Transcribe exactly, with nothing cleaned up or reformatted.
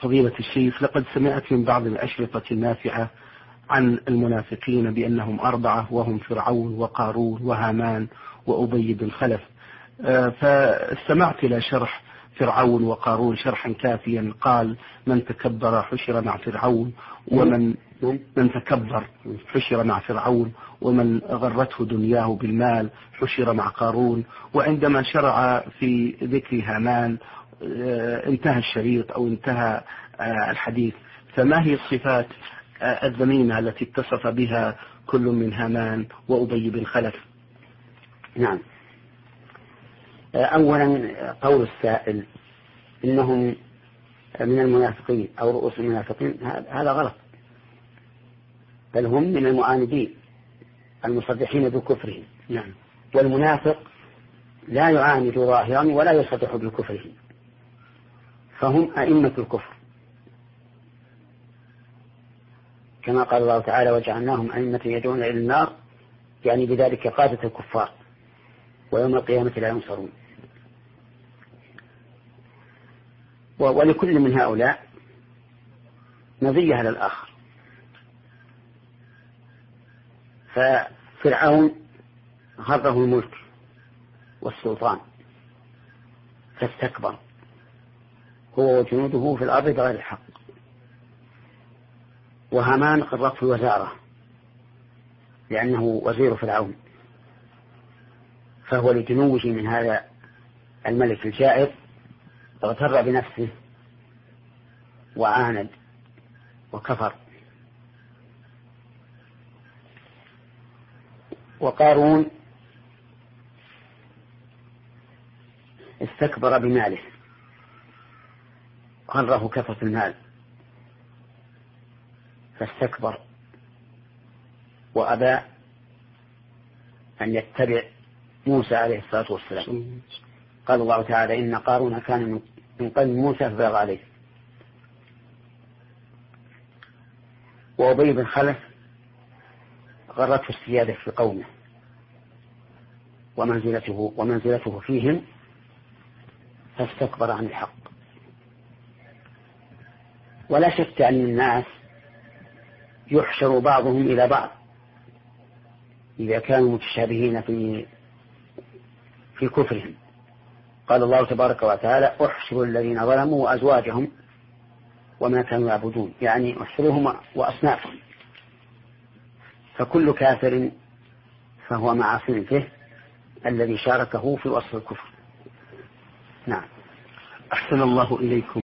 فضيلة الشيخ، لقد سمعت من بعض الأشرطة النافعة عن المنافقين بأنهم أربعة، وهم فرعون وقارون وهامان وأبي بن خلف. فاستمعت إلى شرح فرعون وقارون شرحا كافيا، قال: من تكبر حشر مع فرعون، ومن من تكبر حشر مع فرعون، ومن غرته دنياه بالمال حشر مع قارون. وعندما شرع في ذكر هامان انتهى الشريط أو انتهى الحديث. فما هي الصفات الذميمة التي اتصف بها كل من هامان وأبي بن خلف؟ نعم. أولا قول السائل إنهم من المنافقين أو رؤوس المنافقين، هذا غلط، بل هم من المعاندين المصدحين بكفرهم. نعم. والمنافق لا يعاند ظاهرا ولا يصدح بكفره، فهم أئمة الكفر، كما قال الله تعالى: وجعلناهم أئمة يدعون إلى النار، يعني بذلك قادة الكفار، ويوم القيامة لا ينصرون. ولكل من هؤلاء مزية على الآخر. ففرعون غره الملك والسلطان فاستكبر هو وجنوده في الأرض بغير الحق، وهامان غرته الوزارة لأنه وزير فرعون، فهو لجنوه من هذا الملك الجائر اغتر بنفسه وعاند وكفر. وقارون استكبر بماله، غره كثرة المال فاستكبر وأبى أن يتبع موسى عليه الصلاة والسلام. قال الله تعالى: إن قارون كان من قوم موسى فبغى عليه. وأبي بن خلف غرته السيادة في قومه ومنزلته, ومنزلته فيهم فاستكبر عن الحق. ولا شك أن الناس يحشر بعضهم إلى بعض إذا كانوا متشابهين في في كفرهم. قال الله تبارك وتعالى: احشروا الذين ظلموا وأزواجهم وما كانوا يعبدون، يعني احشروهم وأصنافهم. فكل كافر فهو مع صنفه الذي شاركه في وصف الكفر. نعم. أحسن الله إليكم.